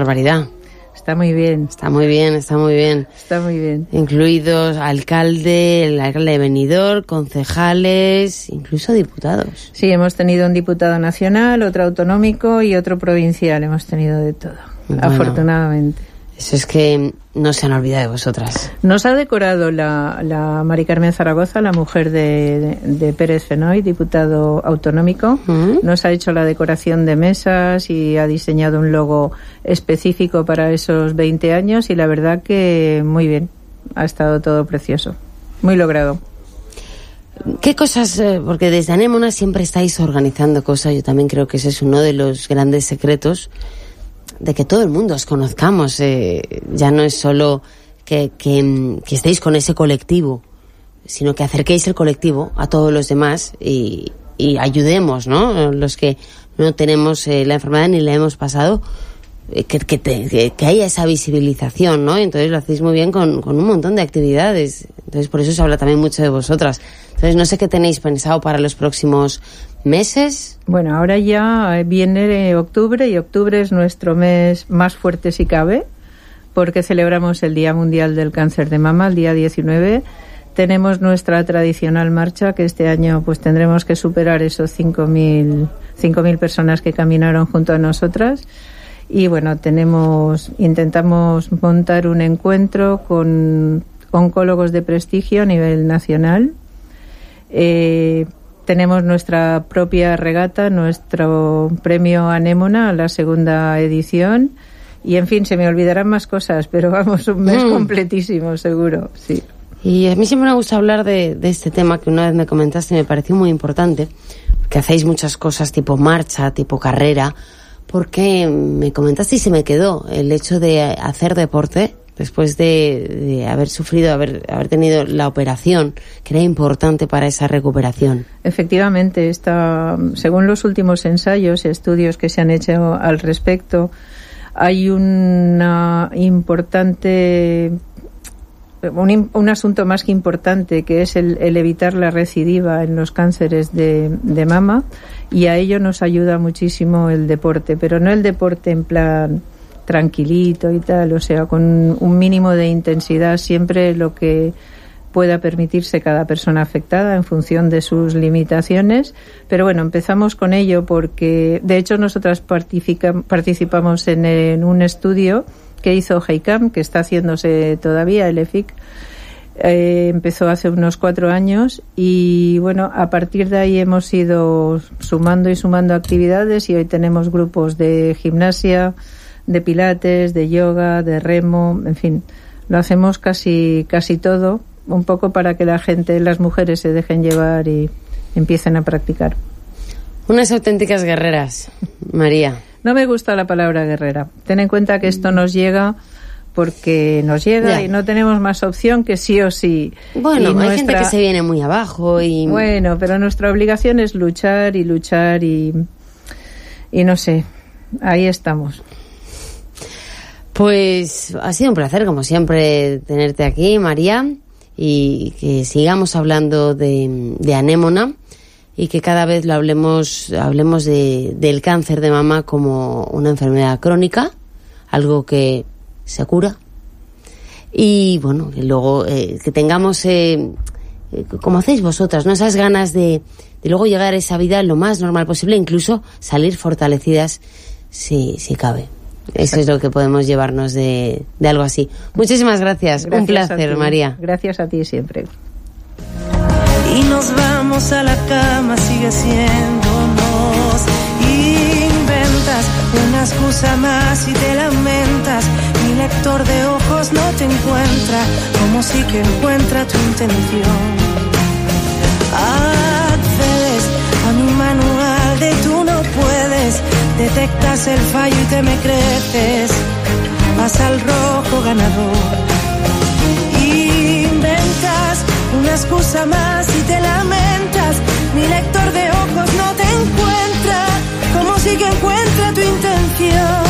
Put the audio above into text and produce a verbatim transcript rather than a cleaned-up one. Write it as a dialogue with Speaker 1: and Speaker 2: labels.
Speaker 1: barbaridad.
Speaker 2: Está muy bien.
Speaker 1: Está muy bien, está muy bien.
Speaker 2: Está muy bien.
Speaker 1: Incluidos alcalde, el alcalde de Benidorm, concejales, incluso diputados.
Speaker 2: Sí, hemos tenido un diputado nacional, otro autonómico y otro provincial. Hemos tenido de todo, bueno, afortunadamente.
Speaker 1: Eso es que no se han olvidado de vosotras.
Speaker 2: Nos ha decorado la, la Mari Carmen Zaragoza, la mujer de, de, de Pérez Fenoy, diputado autonómico. Uh-huh. Nos ha hecho la decoración de mesas y ha diseñado un logo específico para esos veinte años y la verdad que muy bien. Ha estado todo precioso. Muy logrado.
Speaker 1: ¿Qué cosas? Porque desde Anémona siempre estáis organizando cosas. Yo también creo que ese es uno de los grandes secretos de que todo el mundo os conozcamos. Eh, ya no es solo que, que, que estéis con ese colectivo, sino que acerquéis el colectivo a todos los demás y, y ayudemos, ¿no? Los que no tenemos eh, la enfermedad ni la hemos pasado, eh, que, que, te, que, que haya esa visibilización, ¿no? Entonces lo hacéis muy bien con, con un montón de actividades. Entonces por eso se habla también mucho de vosotras. Entonces no sé qué tenéis pensado para los próximos meses.
Speaker 2: Bueno, ahora ya viene octubre y octubre es nuestro mes más fuerte si cabe, porque celebramos el Día Mundial del Cáncer de Mama, el día diecinueve. Tenemos nuestra tradicional marcha, que este año pues tendremos que superar esos cinco mil personas que caminaron junto a nosotras. Y bueno, tenemos intentamos montar un encuentro con oncólogos de prestigio a nivel nacional. Eh, tenemos nuestra propia regata, nuestro premio Anémona, la segunda edición. Y en fin, se me olvidarán más cosas, pero vamos, un mes mm. completísimo, seguro, sí.
Speaker 1: Y a mí siempre me gusta hablar de, de este tema que una vez me comentaste y me pareció muy importante, que hacéis muchas cosas tipo marcha, tipo carrera, porque me comentaste y se me quedó el hecho de hacer deporte después de, de haber sufrido, haber, haber tenido la operación, que era importante para esa recuperación.
Speaker 2: Efectivamente, esta, según los últimos ensayos y estudios que se han hecho al respecto, hay una importante... Un, un asunto más que importante, que es el, el evitar la recidiva en los cánceres de, de mama, y a ello nos ayuda muchísimo el deporte, pero no el deporte en plan tranquilito y tal, o sea, con un mínimo de intensidad, siempre lo que pueda permitirse cada persona afectada en función de sus limitaciones. Pero bueno, empezamos con ello porque, de hecho, nosotras participa, participamos en, en un estudio que hizo Heicam, que está haciéndose todavía, el E F I C, eh, empezó hace unos cuatro años y bueno, a partir de ahí hemos ido sumando y sumando actividades y hoy tenemos grupos de gimnasia, de pilates, de yoga, de remo, en fin, lo hacemos casi, casi todo, un poco para que la gente, las mujeres se dejen llevar y empiecen a practicar.
Speaker 1: Unas auténticas guerreras, María.
Speaker 2: No me gusta la palabra guerrera. Ten en cuenta que esto nos llega porque nos llega ya. Y no tenemos más opción que sí o sí.
Speaker 1: Bueno,
Speaker 2: y
Speaker 1: hay
Speaker 2: nuestra...
Speaker 1: gente que se viene muy abajo y...
Speaker 2: Bueno, pero nuestra obligación es luchar y luchar y... Y no sé, ahí estamos.
Speaker 1: Pues ha sido un placer, como siempre, tenerte aquí, María, y que sigamos hablando de, de Anémona. Y que cada vez lo hablemos, hablemos de, del cáncer de mama como una enfermedad crónica, algo que se cura. Y bueno, y luego eh, que tengamos, eh, eh, como hacéis vosotras, ¿no? Esas ganas de, de luego llegar a esa vida lo más normal posible, incluso salir fortalecidas si, si cabe. Eso Exacto. Es lo que podemos llevarnos de, de algo así. Muchísimas gracias. gracias Un placer, María.
Speaker 2: Gracias a ti siempre.
Speaker 3: Y nos vamos a la cama, sigue siéndonos. Inventas una excusa más y te lamentas. Mi lector de ojos no te encuentra, como si que encuentra tu intención. Accedes a mi manual de tú no puedes. Detectas el fallo y te me creces. Vas al rojo ganador. Inventas una excusa más y te lamentas. Mi lector de ojos no te encuentra, como si que encuentra tu intención.